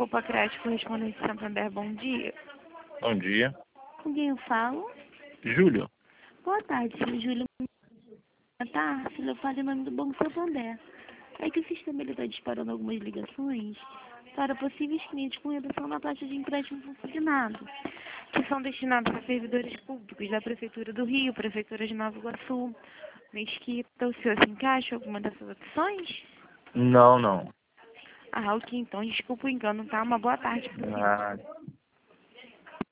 Opa, Crédito Correspondente Santander, bom dia. Bom dia. Com quem eu falo? Júlio. Boa tarde, senhor Júlio. Tá, eu falo em nome do Banco Santander. É que o sistema está disparando algumas ligações para possíveis clientes com redução na taxa de empréstimo subordinado, que são destinados a servidores públicos da Prefeitura do Rio, Prefeitura de Nova Iguaçu, Mesquita. O senhor se encaixa em alguma dessas opções? Não. Ah, ok, então, desculpa o engano, tá? Uma boa tarde para o senhor. Ah,